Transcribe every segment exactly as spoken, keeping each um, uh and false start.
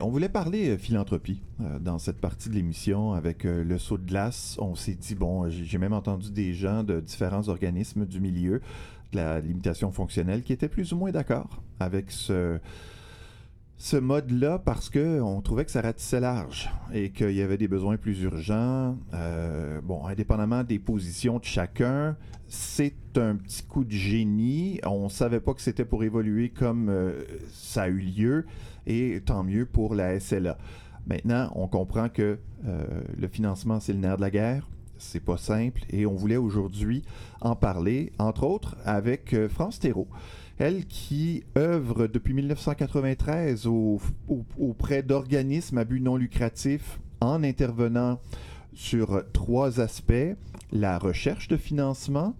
On voulait parler euh, philanthropie euh, dans cette partie de l'émission avec euh, le saut de glace. On s'est dit, bon, j'ai, j'ai même entendu des gens de différents organismes du milieu de la limitation fonctionnelle qui étaient plus ou moins d'accord avec ce, ce mode-là parce qu'on trouvait que ça ratissait large et qu'il y avait des besoins plus urgents. Euh, bon, indépendamment des positions de chacun, c'est un petit coup de génie. On ne savait pas que c'était pour évoluer comme euh, ça a eu lieu. Et tant mieux pour la S L A. Maintenant, on comprend que euh, le financement, c'est le nerf de la guerre. C'est pas simple. Et on voulait aujourd'hui en parler, entre autres, avec euh, France Thérault. Elle qui œuvre depuis dix-neuf cent quatre-vingt-treize au, au, auprès d'organismes à but non lucratif en intervenant sur trois aspects. La recherche de financement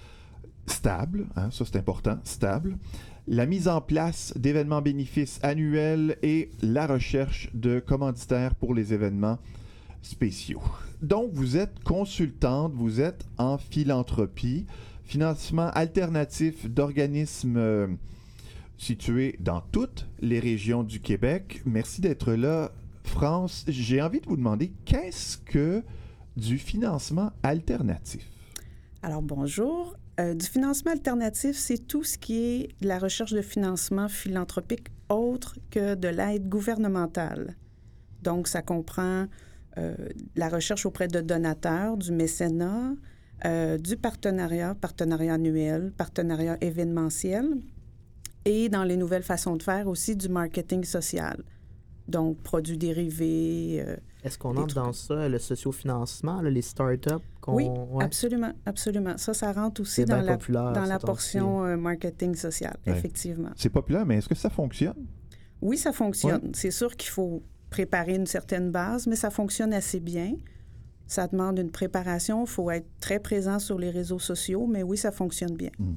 stable, hein, ça c'est important, stable. La mise en place d'événements bénéfices annuels et la recherche de commanditaires pour les événements spéciaux. Donc, vous êtes consultante, vous êtes en philanthropie, financement alternatif d'organismes euh, situés dans toutes les régions du Québec. Merci d'être là, France. J'ai envie de vous demander, qu'est-ce que du financement alternatif? Alors, bonjour. Euh, du financement alternatif, c'est tout ce qui est de la recherche de financement philanthropique autre que de l'aide gouvernementale. Donc, ça comprend euh, la recherche auprès de donateurs, du mécénat, euh, du partenariat, partenariat annuel, partenariat événementiel et dans les nouvelles façons de faire aussi du marketing social. Donc, produits dérivés. Euh, Est-ce qu'on entre dans ça, le sociofinancement, là, les startups? Qu'on... Oui, ouais. absolument, absolument. Ça, ça rentre aussi c'est dans la, populaire, dans la portion euh, marketing social, ouais. Effectivement. C'est populaire, mais est-ce que ça fonctionne? Oui, ça fonctionne. Ouais. C'est sûr qu'il faut préparer une certaine base, mais ça fonctionne assez bien. Ça demande une préparation. Il faut être très présent sur les réseaux sociaux, mais oui, ça fonctionne bien. Mmh.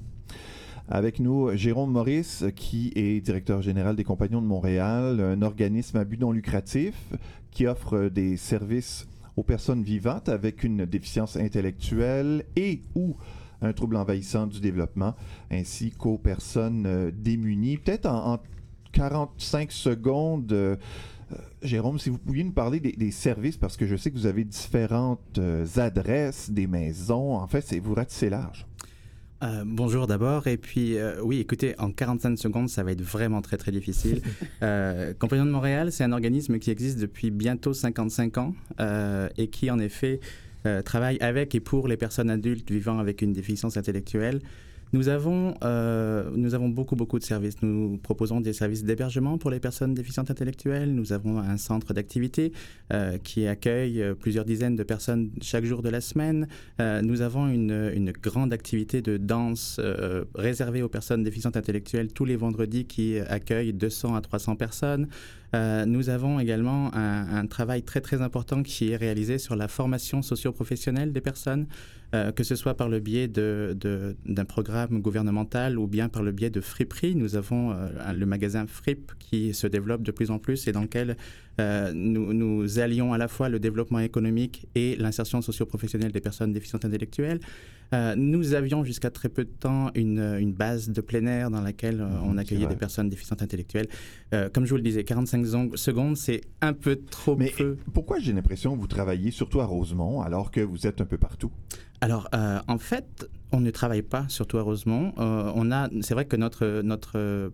Avec nous, Jérôme Maurice, qui est directeur général des Compagnons de Montréal, un organisme à but non lucratif qui offre des services aux personnes vivantes avec une déficience intellectuelle et ou un trouble envahissant du développement, ainsi qu'aux personnes euh, démunies. Peut-être en, en quarante-cinq secondes, euh, Jérôme, si vous pouviez nous parler des, des services, parce que je sais que vous avez différentes euh, adresses, des maisons. En fait, c'est, vous ratissez large. Euh, bonjour d'abord, et puis euh, oui, écoutez, en quarante-cinq secondes, ça va être vraiment très très difficile. euh, Compagnons de Montréal, c'est un organisme qui existe depuis bientôt cinquante-cinq ans euh, et qui en effet euh, travaille avec et pour les personnes adultes vivant avec une déficience intellectuelle. Nous avons, euh, nous avons beaucoup, beaucoup de services. Nous proposons des services d'hébergement pour les personnes déficientes intellectuelles. Nous avons un centre d'activité euh, qui accueille plusieurs dizaines de personnes chaque jour de la semaine. Euh, nous avons une, une grande activité de danse euh, réservée aux personnes déficientes intellectuelles tous les vendredis qui accueille deux cents à trois cents personnes. Euh, nous avons également un, un travail très, très important qui est réalisé sur la formation socio-professionnelle des personnes, euh, que ce soit par le biais de, de, d'un programme gouvernemental ou bien par le biais de friperies. Nous avons euh, le magasin Fripe qui se développe de plus en plus et dans lequel euh, nous, nous allions à la fois le développement économique et l'insertion socio-professionnelle des personnes déficientes intellectuelles. Euh, nous avions jusqu'à très peu de temps une, une base de plein air dans laquelle euh, on accueillait des personnes déficientes intellectuelles. Euh, comme je vous le disais, quarante-cinq secondes, c'est un peu trop Mais peu. Pourquoi j'ai l'impression que vous travaillez surtout à Rosemont alors que vous êtes un peu partout? Alors, euh, en fait, on ne travaille pas surtout à Rosemont. Euh, on a, c'est vrai que notre, notre euh,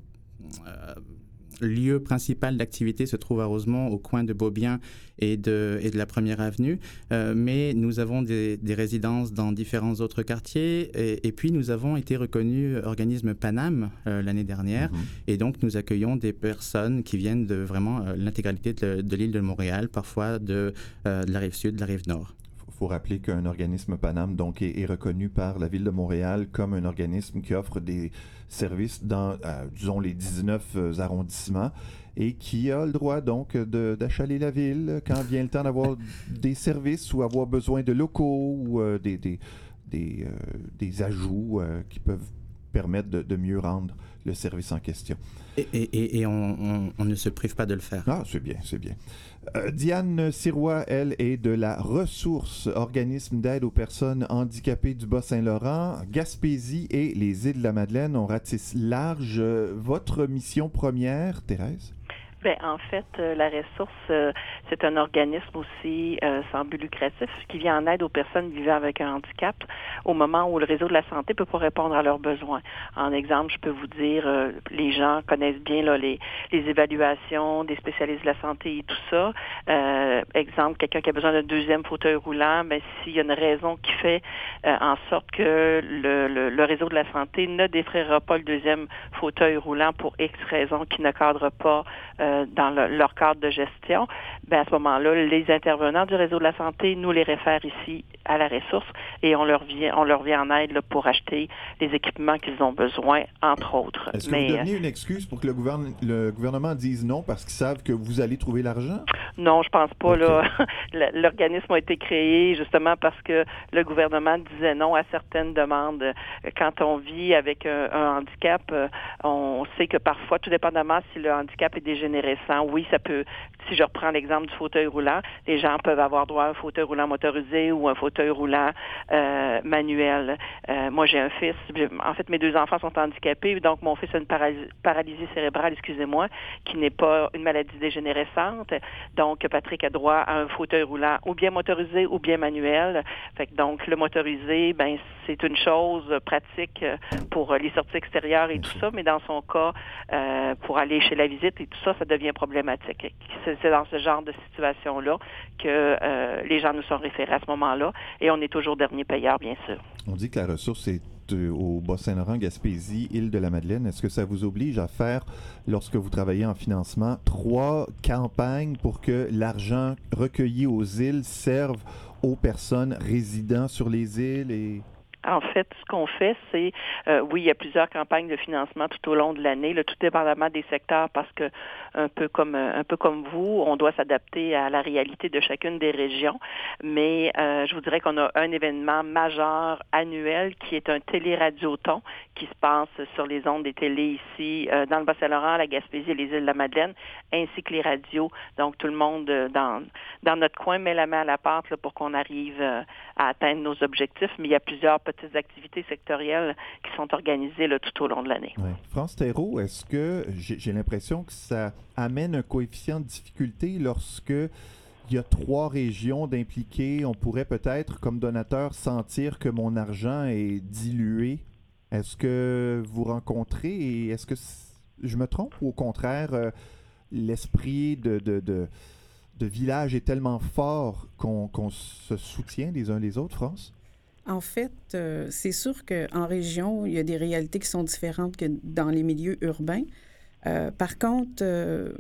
lieu principal d'activité se trouve à Rosemont, au coin de Beaubien et de, et de la Première Avenue, euh, mais nous avons des, des résidences dans différents autres quartiers et, et puis nous avons été reconnus organisme Paname euh, l'année dernière, mm-hmm. et donc nous accueillons des personnes qui viennent de vraiment euh, l'intégralité de, de l'île de Montréal, parfois de, euh, de la rive sud, de la rive nord. Il faut rappeler qu'un organisme Paname donc, est, est reconnu par la Ville de Montréal comme un organisme qui offre des services dans, euh, disons, les dix-neuf euh, arrondissements et qui a le droit donc de, d'achaler la ville quand vient le temps d'avoir des services ou avoir besoin de locaux ou euh, des, des, des, euh, des ajouts euh, qui peuvent permettre de, de mieux rendre le service en question. Et, et, et on, on, on ne se prive pas de le faire. Ah, c'est bien, c'est bien. Euh, Diane Sirois, elle, est de la Ressource, organisme d'aide aux personnes handicapées du Bas-Saint-Laurent, Gaspésie et les Îles de la Madeleine. On ratisse large. Votre mission première, Thérèse? Bien, en fait, euh, la ressource, euh, c'est un organisme aussi euh, sans but lucratif qui vient en aide aux personnes vivant avec un handicap au moment où le réseau de la santé peut pas répondre à leurs besoins. En exemple, je peux vous dire, euh, les gens connaissent bien là, les, les évaluations des spécialistes de la santé et tout ça. Euh, exemple, quelqu'un qui a besoin d'un deuxième fauteuil roulant, bien, s'il y a une raison qui fait euh, en sorte que le, le, le réseau de la santé ne défraiera pas le deuxième fauteuil roulant pour X raisons qui ne cadrent pas euh, dans le, leur cadre de gestion, bien, à ce moment-là, les intervenants du réseau de la santé nous les réfèrent ici à la ressource et on leur vient, on leur vient en aide là, pour acheter les équipements qu'ils ont besoin, entre autres. Est-ce que Mais, vous deveniez une excuse pour que le, gouverne, le gouvernement dise non parce qu'ils savent que vous allez trouver l'argent? Non, je pense pas. Okay. Là, l'organisme a été créé justement parce que le gouvernement disait non à certaines demandes. Quand on vit avec un, un handicap, on sait que parfois, tout dépendamment si le handicap est dégénérescent, oui, ça peut. Si je reprends l'exemple du fauteuil roulant, les gens peuvent avoir droit à un fauteuil roulant motorisé ou un fauteuil roulant euh, manuel. Euh, moi, j'ai un fils. En fait, mes deux enfants sont handicapés, donc mon fils a une paralysie, paralysie cérébrale, excusez-moi, qui n'est pas une maladie dégénérescente. Donc, Patrick a droit à un fauteuil roulant ou bien motorisé ou bien manuel. Fait que donc, le motorisé, ben c'est une chose pratique pour les sorties extérieures et tout ça, mais dans son cas, euh, pour aller chez la visite et tout ça, ça devient problématique. C'est, c'est dans ce genre de situation-là que euh, les gens nous sont référés à ce moment-là et on est toujours dernier payeur, bien sûr. On dit que la ressource est au Bas-Saint-Laurent, Gaspésie, Île-de-la-Madeleine. Est-ce que ça vous oblige à faire, lorsque vous travaillez en financement, trois campagnes pour que l'argent recueilli aux îles serve aux personnes résidant sur les îles et... En fait, ce qu'on fait, c'est, euh, oui, il y a plusieurs campagnes de financement tout au long de l'année, là, tout dépendamment des secteurs, parce que un peu comme un peu comme vous, on doit s'adapter à la réalité de chacune des régions. Mais euh, je vous dirais qu'on a un événement majeur annuel qui est un téléradioton qui se passe sur les ondes des télés ici, euh, dans le Bas-Saint-Laurent, la Gaspésie et les îles de la Madeleine, ainsi que les radios. Donc, tout le monde euh, dans dans notre coin met la main à la pâte là, pour qu'on arrive euh, à atteindre nos objectifs. Mais il y a plusieurs petites activités sectorielles qui sont organisées là, tout au long de l'année. Ouais. France Thérault, est-ce que j'ai, j'ai l'impression que ça amène un coefficient de difficulté lorsque il y a trois régions d'impliquer? On pourrait peut-être, comme donateur, sentir que mon argent est dilué. Est-ce que vous rencontrez et est-ce que je me trompe ou au contraire, euh, l'esprit de, de, de, de village est tellement fort qu'on, qu'on se soutient les uns les autres, France? En fait, euh, c'est sûr qu'en région, il y a des réalités qui sont différentes que dans les milieux urbains. Euh, par contre, euh,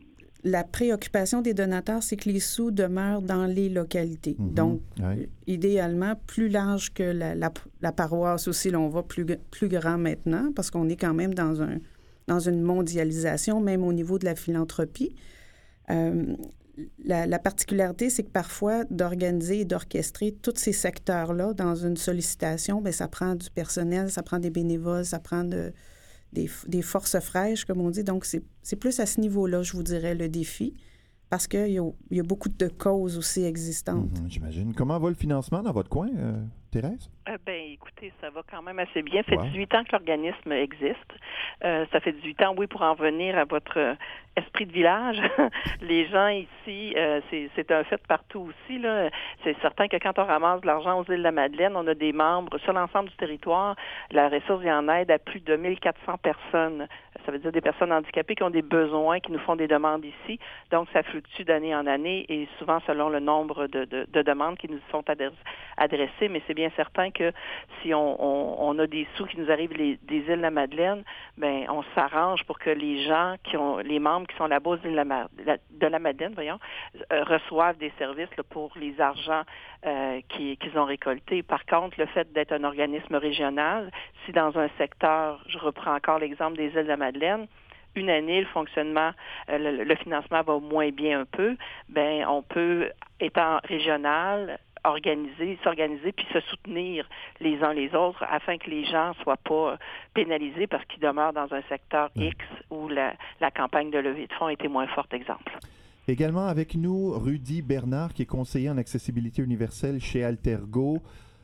la préoccupation des donateurs, c'est que les sous demeurent dans les localités. Mm-hmm. Donc, ouais. idéalement, plus large que la, la, la paroisse aussi, là, on va plus, plus grand maintenant, parce qu'on est quand même dans, un, dans une mondialisation, même au niveau de la philanthropie. Euh, La, la particularité, c'est que parfois, d'organiser et d'orchestrer tous ces secteurs-là dans une sollicitation, bien, ça prend du personnel, ça prend des bénévoles, ça prend de, des, des forces fraîches, comme on dit. Donc, c'est, c'est plus à ce niveau-là, je vous dirais, le défi, parce qu'il y a, il y a beaucoup de causes aussi existantes. Mmh, j'imagine. Comment va le financement dans votre coin, euh, Thérèse? Euh, ben, écoutez, ça va quand même assez bien. Ça fait wow. dix-huit ans que l'organisme existe. Euh, ça fait dix-huit ans, oui, pour en venir à votre euh, esprit de village. Les gens ici, euh, c'est, c'est un fait partout aussi, là. C'est certain que quand on ramasse de l'argent aux îles de la Madeleine, on a des membres sur l'ensemble du territoire. La ressource vient en aide à plus de mille quatre cents personnes. Ça veut dire des personnes handicapées qui ont des besoins, qui nous font des demandes ici. Donc, ça fluctue d'année en année et souvent selon le nombre de, de, de demandes qui nous sont adressées. Mais c'est bien certain que si on, on, on a des sous qui nous arrivent les, des îles de la Madeleine, ben on s'arrange pour que les gens qui ont, les membres qui sont là-bas de la, de la Madeleine, voyons, euh, reçoivent des services là, pour les argents euh, qui, qu'ils ont récoltés. Par contre, le fait d'être un organisme régional, si dans un secteur, je reprends encore l'exemple des îles de la Madeleine, une année, le fonctionnement, euh, le, le financement va moins bien un peu, ben on peut, étant régional, organiser, s'organiser puis se soutenir les uns les autres afin que les gens soient pas pénalisés parce qu'ils demeurent dans un secteur X où la, la campagne de levée de fonds était moins forte, exemple. Également avec nous, Rudy Bernard, qui est conseiller en accessibilité universelle chez Altergo.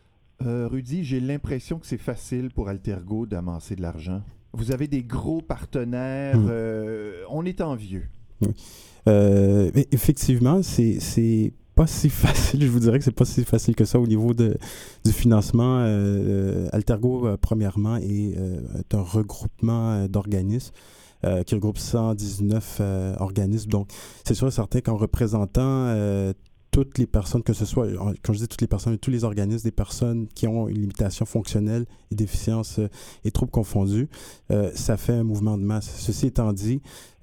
Euh, Rudy, j'ai l'impression que c'est facile pour Altergo d'amasser de l'argent. Vous avez des gros partenaires. Mmh. Euh, on est envieux. Oui. Euh, effectivement, c'est, c'est pas si facile. Je vous dirais que c'est pas si facile que ça au niveau de, du financement. Euh, Altergo, euh, premièrement, est, euh, est un regroupement euh, d'organismes euh, qui regroupe cent dix-neuf euh, organismes. Donc, c'est sûr et certain qu'en représentant euh, toutes les personnes, que ce soit, quand je dis toutes les personnes, tous les organismes, des personnes qui ont une limitation fonctionnelle et déficience euh, et troubles confondus, euh, ça fait un mouvement de masse. Ceci étant dit,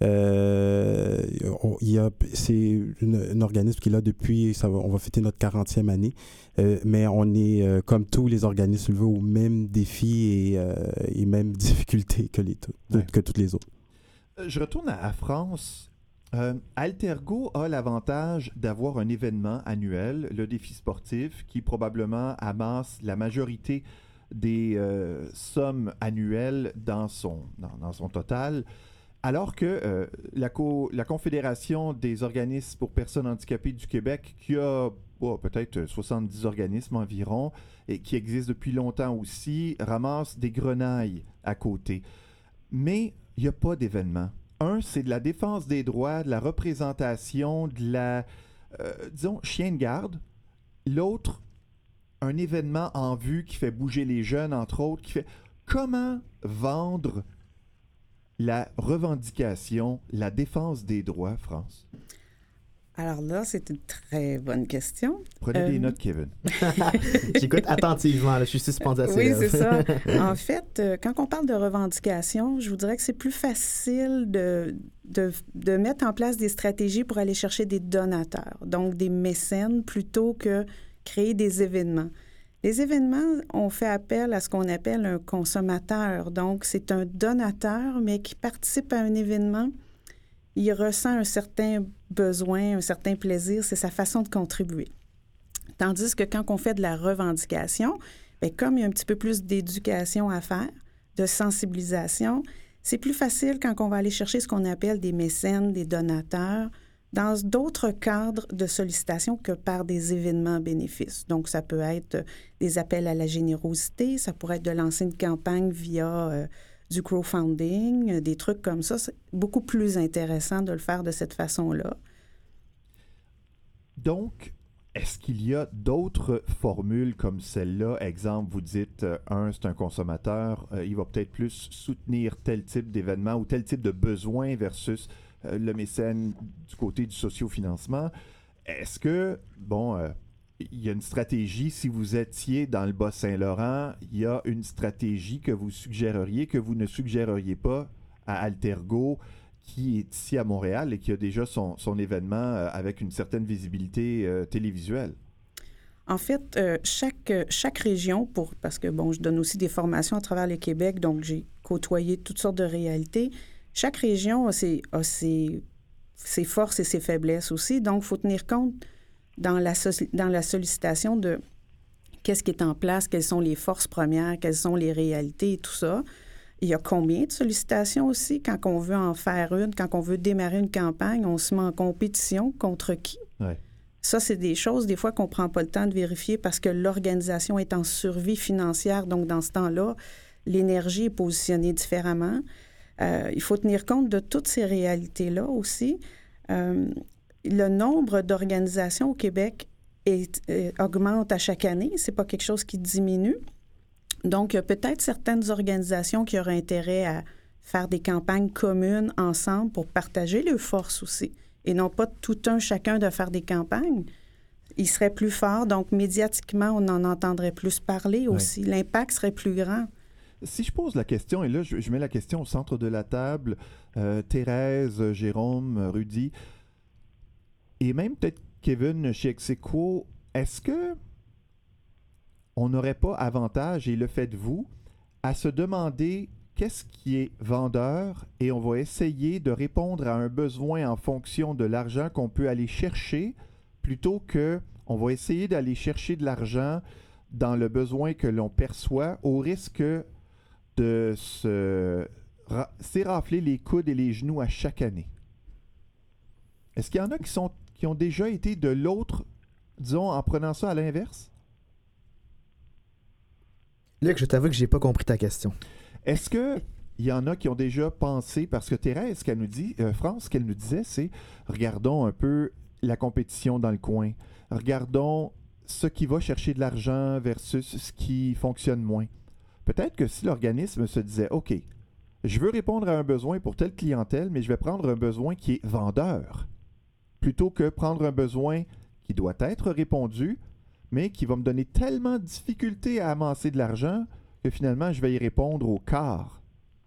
euh, on, il y a, c'est un organisme qui est là depuis, ça va, on va fêter notre quarantième année, euh, mais on est, euh, comme tous les organismes, aux mêmes défis et, euh, et mêmes difficultés que, les, ouais. que toutes les autres. Je retourne à, à France. Euh, Altergo a l'avantage d'avoir un événement annuel, le défi sportif, qui probablement amasse la majorité des euh, sommes annuelles dans son, dans, dans son total, alors que euh, la, co- la Confédération des organismes pour personnes handicapées du Québec, qui a oh, peut-être soixante-dix organismes environ, et qui existe depuis longtemps aussi, ramasse des grenailles à côté. Mais il n'y a pas d'événement. Un, c'est de la défense des droits, de la représentation, de la, euh, disons, chien de garde. L'autre, un événement en vue qui fait bouger les jeunes, entre autres, qui fait comment vendre la revendication, la défense des droits, France? Alors là, c'est une très bonne question. Prenez euh... des notes, Kevin. J'écoute attentivement, là, je suis suspendu à ces Oui, lèvres. c'est ça. En fait, euh, quand on parle de revendication, je vous dirais que c'est plus facile de, de, de mettre en place des stratégies pour aller chercher des donateurs, donc des mécènes, plutôt que créer des événements. Les événements, on fait appel à ce qu'on appelle un consommateur. Donc, c'est un donateur, mais qui participe à un événement. Il ressent un certain besoin, un certain plaisir, c'est sa façon de contribuer. Tandis que quand on fait de la revendication, bien, comme il y a un petit peu plus d'éducation à faire, de sensibilisation, c'est plus facile quand on va aller chercher ce qu'on appelle des mécènes, des donateurs, dans d'autres cadres de sollicitation que par des événements bénéfices. Donc, ça peut être des appels à la générosité, ça pourrait être de lancer une campagne via... Euh, du crowdfunding, des trucs comme ça. C'est beaucoup plus intéressant de le faire de cette façon-là. Donc, est-ce qu'il y a d'autres formules comme celle-là? Exemple, vous dites, euh, un, c'est un consommateur, euh, il va peut-être plus soutenir tel type d'événement ou tel type de besoin versus euh, le mécène du côté du sociofinancement. Est-ce que, bon... Euh, il y a une stratégie, si vous étiez dans le Bas-Saint-Laurent, il y a une stratégie que vous suggéreriez, que vous ne suggéreriez pas à Altergo, qui est ici à Montréal et qui a déjà son, son événement euh, avec une certaine visibilité euh, télévisuelle? En fait, euh, chaque, chaque région, pour, parce que, bon, je donne aussi des formations à travers le Québec, donc j'ai côtoyé toutes sortes de réalités. Chaque région a ses, a ses, ses forces et ses faiblesses aussi, donc il faut tenir compte dans la, so- dans la sollicitation de qu'est-ce qui est en place, quelles sont les forces premières, quelles sont les réalités et tout ça. Il y a combien de sollicitations aussi? Quand on veut en faire une, quand on veut démarrer une campagne, on se met en compétition contre qui? Ouais. Ça, c'est des choses, des fois, qu'on ne prend pas le temps de vérifier parce que l'organisation est en survie financière. Donc, dans ce temps-là, l'énergie est positionnée différemment. Euh, il faut tenir compte de toutes ces réalités-là aussi. Euh, Le nombre d'organisations au Québec est, euh, augmente à chaque année. Ce n'est pas quelque chose qui diminue. Donc, il y a peut-être certaines organisations qui auraient intérêt à faire des campagnes communes ensemble pour partager leurs forces aussi. Et non pas tout un chacun de faire des campagnes. Ils seraient plus forts. Donc, médiatiquement, on en entendrait plus parler aussi. Ouais. L'impact serait plus grand. Si je pose la question, et là, je, je mets la question au centre de la table, euh, Thérèse, Jérôme, Rudy... Et même peut-être Kevin chez Exequo, est-ce que on n'aurait pas avantage, et le faites-vous, à se demander qu'est-ce qui est vendeur et on va essayer de répondre à un besoin en fonction de l'argent qu'on peut aller chercher plutôt que on va essayer d'aller chercher de l'argent dans le besoin que l'on perçoit au risque de se ra- s'érafler les coudes et les genoux à chaque année? Est-ce qu'il y en a qui sont qui ont déjà été de l'autre, disons, en prenant ça à l'inverse? Luc, je t'avoue que j'ai pas compris ta question. Est-ce que il y en a qui ont déjà pensé, parce que Thérèse, ce qu'elle nous dit, euh, France, ce qu'elle nous disait, c'est regardons un peu la compétition dans le coin. Regardons ce qui va chercher de l'argent versus ce qui fonctionne moins. Peut-être que si l'organisme se disait, OK, je veux répondre à un besoin pour telle clientèle, mais je vais prendre un besoin qui est vendeur, plutôt que prendre un besoin qui doit être répondu, mais qui va me donner tellement de difficultés à amasser de l'argent que finalement, je vais y répondre au quart.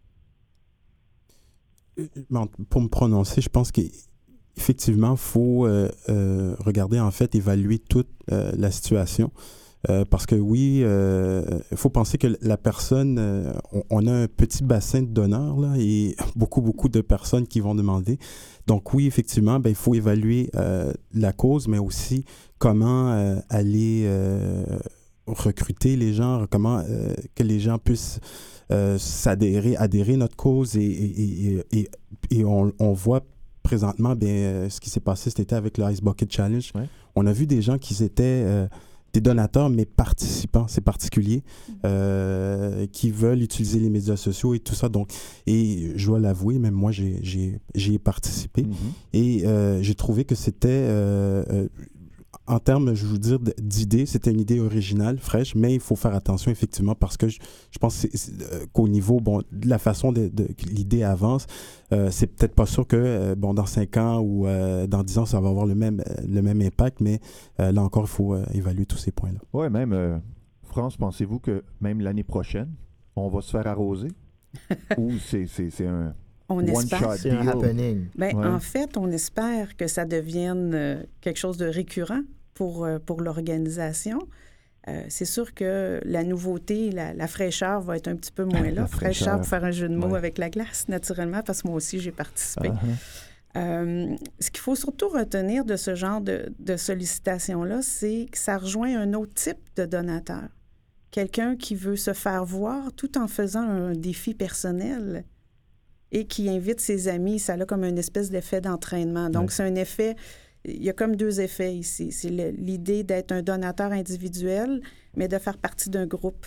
Pour me prononcer, je pense qu'effectivement, il faut euh, euh, regarder, en fait, évaluer toute euh, la situation. Euh, parce que oui, il euh, faut penser que la personne, euh, on, on a un petit bassin de donneurs là, et beaucoup, beaucoup de personnes qui vont demander. Donc oui, effectivement, ben, il faut évaluer euh, la cause, mais aussi comment euh, aller euh, recruter les gens, comment euh, que les gens puissent euh, s'adhérer, adhérer à notre cause. Et, et, et, et, et on, on voit présentement bien, euh, ce qui s'est passé cet été avec le Ice Bucket Challenge. Ouais. On a vu des gens qui étaient... Euh, des donateurs, mais participants, c'est particulier, euh, qui veulent utiliser les médias sociaux et tout ça. Donc, et je dois l'avouer, même moi, j'ai, j'ai, j'y ai participé. Mm-hmm. Et euh, j'ai trouvé que c'était, euh, euh, en termes, je veux dire, d'idées, c'était une idée originale, fraîche, mais il faut faire attention, effectivement, parce que je, je pense que c'est, c'est, euh, qu'au niveau, bon, de la façon de, de que l'idée avance, euh, c'est peut-être pas sûr que, euh, bon, dans cinq ans ou euh, dans dix ans, ça va avoir le même, euh, le même impact, mais euh, là encore, il faut euh, évaluer tous ces points-là. Oui, même, euh, France, pensez-vous que même l'année prochaine, on va se faire arroser? Ou c'est, c'est, c'est un... On espère. C'est un happening. Ben, ouais. En fait, on espère que ça devienne euh, quelque chose de récurrent pour, euh, pour l'organisation. Euh, c'est sûr que la nouveauté, la, la fraîcheur va être un petit peu moins là. fraîcheur. fraîcheur, pour faire un jeu de mots ouais. avec la glace, naturellement, parce que moi aussi, j'ai participé. Uh-huh. Euh, ce qu'il faut surtout retenir de ce genre de, de sollicitation-là, c'est que ça rejoint un autre type de donateur. Quelqu'un qui veut se faire voir tout en faisant un défi personnel et qui invite ses amis. Ça a comme une espèce d'effet d'entraînement. Donc, ouais. c'est un effet... Il y a comme deux effets ici. C'est le, l'idée d'être un donateur individuel, mais de faire partie d'un groupe.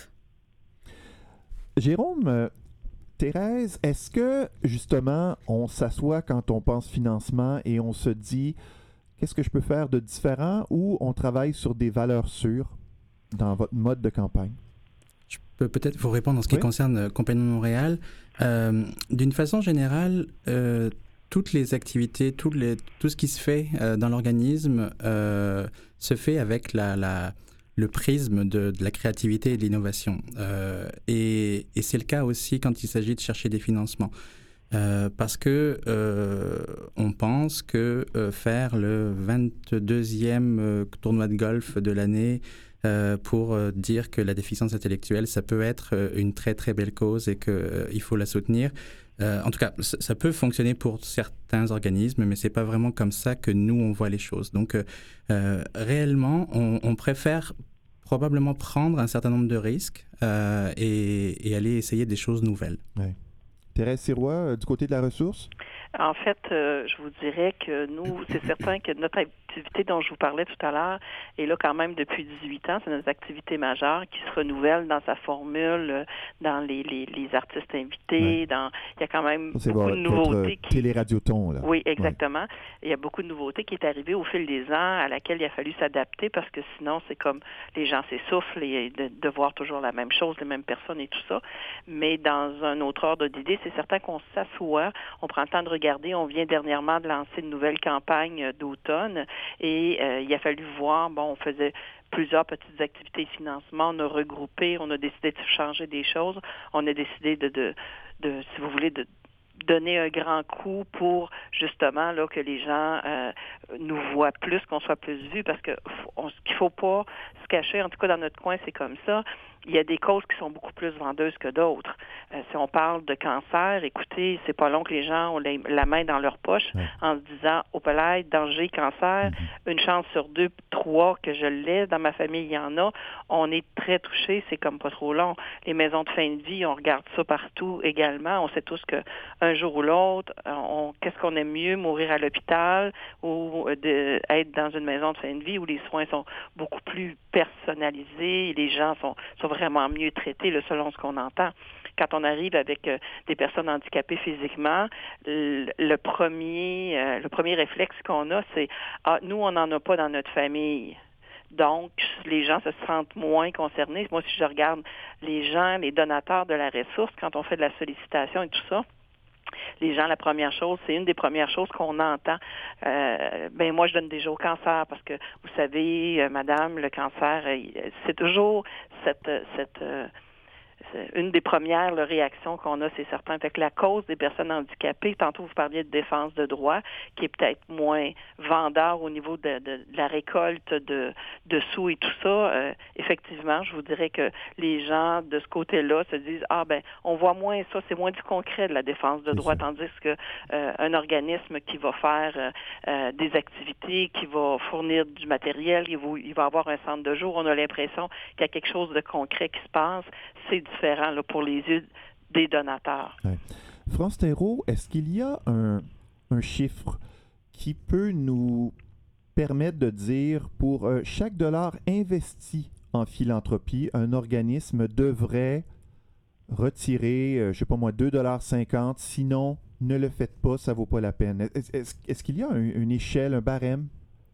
Jérôme, euh, Thérèse, est-ce que, justement, on s'assoit quand on pense financement et on se dit « qu'est-ce que je peux faire de différent » ou on travaille sur des valeurs sûres dans votre mode de campagne? Je peux peut-être vous répondre en ce qui oui. concerne Compagnie de Montréal. Euh, d'une façon générale, euh, toutes les activités, tout, les, tout ce qui se fait euh, dans l'organisme euh, se fait avec la, la, le prisme de, de la créativité et de l'innovation. Euh, et, et c'est le cas aussi quand il s'agit de chercher des financements. Euh, parce que euh, on pense que euh, faire le vingt-deuxième euh, tournoi de golf de l'année euh, pour euh, dire que la déficience intellectuelle, ça peut être euh, une très très belle cause et qu'il euh, faut la soutenir. Euh, en tout cas, ça, ça peut fonctionner pour certains organismes, mais c'est pas vraiment comme ça que nous on voit les choses. Donc, euh, euh, réellement, on, on préfère probablement prendre un certain nombre de risques euh, et, et aller essayer des choses nouvelles. Ouais. Thérèse Sirois, euh, du côté de la ressource? En fait, euh, je vous dirais que nous, c'est certain que notre activité dont je vous parlais tout à l'heure est là quand même depuis dix-huit ans. C'est notre activité majeure qui se renouvelle dans sa formule, dans les, les, les artistes invités. Ouais. Dans, il y a quand même c'est beaucoup bon, de nouveautés. Qui... Télé-radioton, là. Oui, exactement. Ouais. Il y a beaucoup de nouveautés qui est arrivées au fil des ans à laquelle il a fallu s'adapter parce que sinon, c'est comme les gens s'essoufflent et de, de voir toujours la même chose, les mêmes personnes et tout ça. Mais dans un autre ordre d'idée, c'est certain qu'on s'assoit, on prend le temps de regarder. On vient dernièrement de lancer une nouvelle campagne d'automne et euh, il a fallu voir, bon, on faisait plusieurs petites activités de financement, on a regroupé, on a décidé de changer des choses, on a décidé de, de, de si vous voulez, de donner un grand coup pour justement là que les gens euh, nous voient plus, qu'on soit plus vus, parce que on, ce qu'il faut pas se cacher, en tout cas dans notre coin, c'est comme ça. Il y a des causes qui sont beaucoup plus vendeuses que d'autres. Euh, si on parle de cancer, écoutez, c'est pas long que les gens ont la, la main dans leur poche ouais. en se disant « Au palais, danger, cancer, mm-hmm. une chance sur deux, trois que je l'ai, dans ma famille, il y en a. » On est très touchés, c'est comme pas trop long. Les maisons de fin de vie, on regarde ça partout également. On sait tous qu'un jour ou l'autre, on, qu'est-ce qu'on aime mieux, mourir à l'hôpital ou de, être dans une maison de fin de vie où les soins sont sont beaucoup plus personnalisées. Les gens sont, sont vraiment mieux traités, là, selon ce qu'on entend. Quand on arrive avec euh, des personnes handicapées physiquement, le, le premier euh, le premier réflexe qu'on a, c'est « Ah, nous, on n'en a pas dans notre famille ». Donc, les gens se sentent moins concernés. Moi, si je regarde les gens, les donateurs de la ressource, quand on fait de la sollicitation et tout ça, les gens, la première chose, c'est une des premières choses qu'on entend. Euh, ben moi, je donne déjà au cancer parce que, vous savez, euh, madame, le cancer, euh, c'est toujours cette... cette euh, une des premières là, réactions qu'on a, c'est certain. Fait que la cause des personnes handicapées, tantôt vous parliez de défense de droit, qui est peut-être moins vendeur au niveau de, de, de la récolte de, de sous et tout ça, euh, effectivement, je vous dirais que les gens de ce côté-là se disent, ah ben, on voit moins ça, c'est moins du concret de la défense de droit, tandis que euh, un organisme qui va faire euh, euh, des activités, qui va fournir du matériel, il va, il va avoir un centre de jour, on a l'impression qu'il y a quelque chose de concret qui se passe, c'est différent là, pour les yeux des donateurs. Ouais. France Thérault, est-ce qu'il y a un, un chiffre qui peut nous permettre de dire pour euh, chaque dollar investi en philanthropie, un organisme devrait retirer, euh, je ne sais pas moi, deux dollars cinquante, sinon ne le faites pas, ça ne vaut pas la peine. Est-ce, est-ce, est-ce qu'il y a un, une échelle, un barème?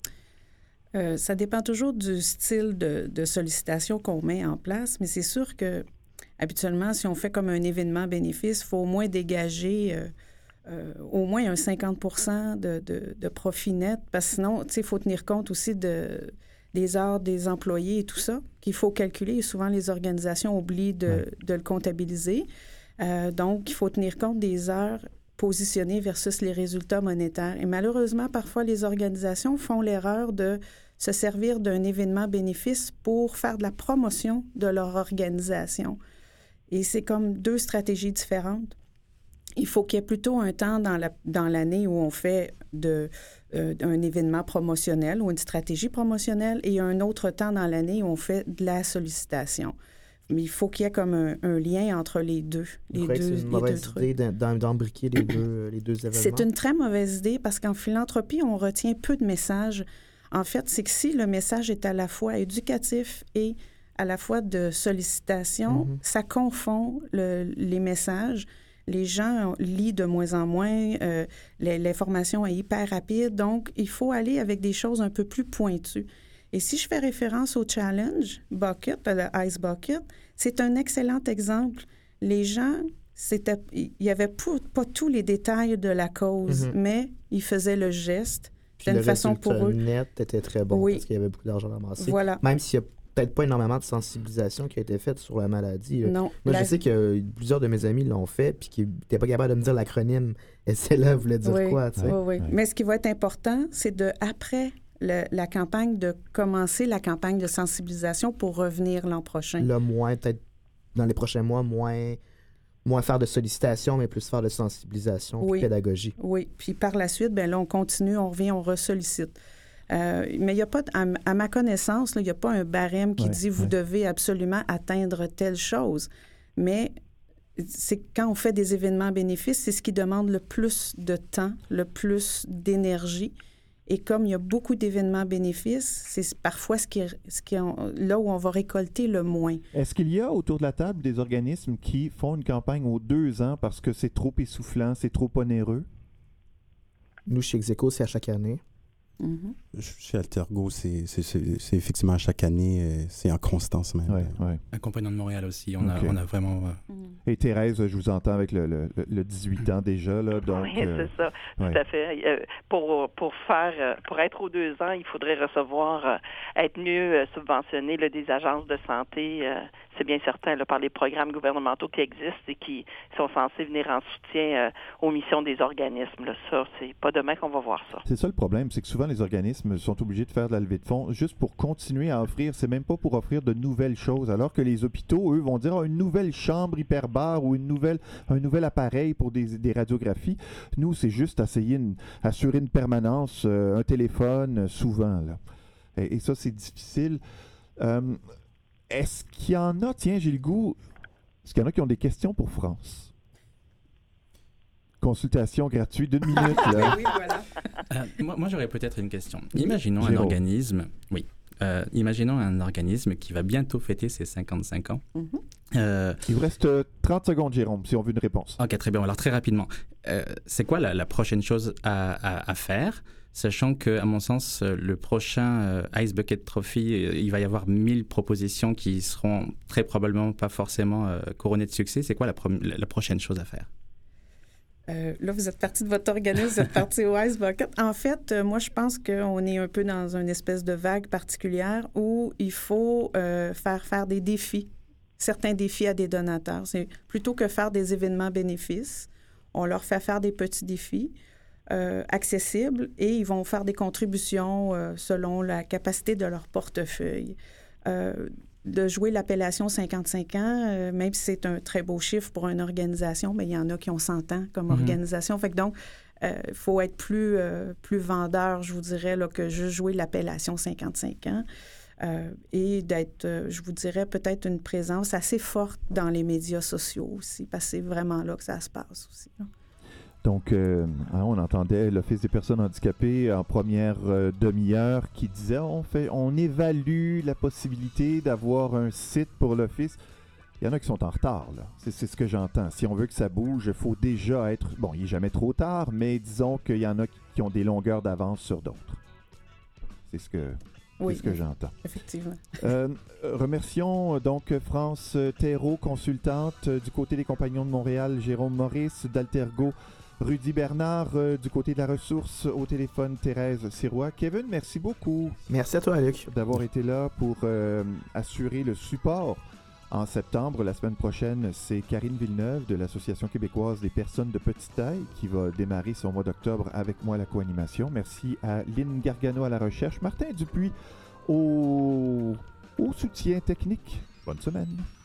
Euh, ça dépend toujours du style de, de sollicitation qu'on met en place, mais c'est sûr que habituellement, si on fait comme un événement bénéfice, il faut au moins dégager euh, euh, au moins un cinquante pour cent de, de, de profit net, parce que sinon, tu sais, il faut tenir compte aussi de, des heures des employés et tout ça, qu'il faut calculer. Et souvent, les organisations oublient de, ouais. de le comptabiliser. Euh, donc, il faut tenir compte des heures positionnées versus les résultats monétaires. Et malheureusement, parfois, les organisations font l'erreur de se servir d'un événement bénéfice pour faire de la promotion de leur organisation. Et c'est comme deux stratégies différentes. Il faut qu'il y ait plutôt un temps dans, la, dans l'année où on fait de, euh, un événement promotionnel ou une stratégie promotionnelle et un autre temps dans l'année où on fait de la sollicitation. Mais il faut qu'il y ait comme un, un lien entre les deux. Les deux, deux, c'est une mauvaise idée d'embriquer les deux, les deux événements. C'est une très mauvaise idée parce qu'en philanthropie, on retient peu de messages. En fait, c'est que si le message est à la fois éducatif et à la fois de sollicitation, mm-hmm. ça confond le, les messages. Les gens lisent de moins en moins, euh, l'information est hyper rapide, donc il faut aller avec des choses un peu plus pointues. Et si je fais référence au challenge bucket, le Ice Bucket, c'est un excellent exemple. Les gens, c'était, il n'y avait pas, pas tous les détails de la cause, mm-hmm. mais ils faisaient le geste. Puis d'une le façon pour eux. Le net était très bon oui. parce qu'il y avait beaucoup d'argent ramassé. Voilà. Même s'il n'y a peut-être pas énormément de sensibilisation qui a été faite sur la maladie. Là. Non. Moi, la... je sais que plusieurs de mes amis l'ont fait puis qui n'étaient pas capables de me dire l'acronyme. Et celle-là voulait dire oui. quoi, tu sais. Oui, oui. oui. Mais ce qui va être important, c'est de, après le, la campagne, de commencer la campagne de sensibilisation pour revenir l'an prochain. Le moins, peut-être dans les prochains mois, moins... moins faire de sollicitation, mais plus faire de sensibilisation oui. et pédagogie. Oui, puis par la suite, bien là, on continue, on revient, on ressollicite. Euh, mais il n'y a pas, à, à ma connaissance, il n'y a pas un barème qui ouais, dit vous ouais. devez absolument atteindre telle chose. Mais c'est quand on fait des événements bénéfices, c'est ce qui demande le plus de temps, le plus d'énergie. Et comme il y a beaucoup d'événements bénéfices, c'est parfois ce qui, ce qui là où on va récolter le moins. Est-ce qu'il y a autour de la table des organismes qui font une campagne aux deux ans parce que c'est trop essoufflant, c'est trop onéreux? Nous, chez Execo, c'est à chaque année. Mm-hmm. Chez Altergo, c'est, c'est, c'est, c'est effectivement à chaque année, c'est en constance même. Ouais, ouais. Un compagnon de Montréal aussi, on, okay. a, on a vraiment... Mm. Et Thérèse, je vous entends avec le, le, le dix-huit ans déjà, là, donc... Oui, euh, c'est ça, ouais. tout à fait. Euh, pour, pour faire, pour être aux deux ans, il faudrait recevoir, euh, être mieux euh, subventionné là, des agences de santé, euh, c'est bien certain, là, par les programmes gouvernementaux qui existent et qui sont censés venir en soutien euh, aux missions des organismes. Là. Ça, c'est pas demain qu'on va voir ça. C'est ça le problème, c'est que souvent les organismes sont obligés de faire de la levée de fonds juste pour continuer à offrir, c'est même pas pour offrir de nouvelles choses, alors que les hôpitaux, eux, vont dire oh, une nouvelle chambre hyperbare ou une nouvelle, un nouvel appareil pour des, des radiographies. Nous, c'est juste essayer une, assurer une permanence, euh, un téléphone, euh, souvent. Là. Et, et ça, c'est difficile. Euh, est-ce qu'il y en a, tiens, j'ai le goût, est-ce qu'il y en a qui ont des questions pour France? Consultation gratuite d'une minute. Là. Oui, voilà. Euh, moi, moi, j'aurais peut-être une question. Imaginons Jérôme. un organisme, oui, Euh, imaginons un organisme qui va bientôt fêter ses cinquante-cinq ans. Mm-hmm. Euh, Il vous reste euh, trente secondes, Jérôme, si on veut une réponse. Ok, très bien. Alors, très rapidement, euh, c'est quoi la, la prochaine chose à, à, à faire, sachant que, à mon sens, le prochain euh, Ice Bucket Trophy, euh, il va y avoir mille propositions qui seront très probablement pas forcément euh, couronnées de succès. C'est quoi la, pro- la prochaine chose à faire? Euh, là, vous êtes parti de votre organisme, vous êtes parti au Ice Bucket. En fait, euh, moi, je pense qu'on est un peu dans une espèce de vague particulière où il faut euh, faire faire des défis, certains défis à des donateurs. C'est plutôt que faire des événements bénéfices, on leur fait faire des petits défis euh, accessibles et ils vont faire des contributions euh, selon la capacité de leur portefeuille. Euh, de jouer l'appellation cinquante-cinq ans, euh, même si c'est un très beau chiffre pour une organisation, mais il y en a qui ont cent ans comme mm-hmm. organisation. Fait que donc, il euh, faut être plus, euh, plus vendeur, je vous dirais, là, que juste jouer l'appellation cinquante-cinq ans. Euh, et d'être, euh, je vous dirais, peut-être une présence assez forte dans les médias sociaux aussi, parce que c'est vraiment là que ça se passe aussi, là. Donc, euh, hein, on entendait l'Office des personnes handicapées en première euh, demi-heure qui disait on fait, on évalue la possibilité d'avoir un site pour l'Office. Il y en a qui sont en retard, là. C'est, c'est ce que j'entends. Si on veut que ça bouge, il faut déjà être... Bon, il n'est jamais trop tard, mais disons qu'il y en a qui, qui ont des longueurs d'avance sur d'autres. C'est ce que... Oui, c'est ce que j'entends. Effectivement. Euh, remercions donc France Thérault, consultante du côté des Compagnons de Montréal, Jérôme Maurice, d'Altergo, Rudy Bernard, euh, du côté de la ressource, au téléphone Thérèse Sirois. Kevin, merci beaucoup. Merci à toi, Luc. D'avoir été là pour euh, assurer le support. En septembre, la semaine prochaine, c'est Karine Villeneuve de l'Association québécoise des personnes de petite taille qui va démarrer son mois d'octobre avec moi à la co-animation. Merci à Lynn Gargano à la recherche, Martin Dupuis au, au soutien technique. Bonne semaine.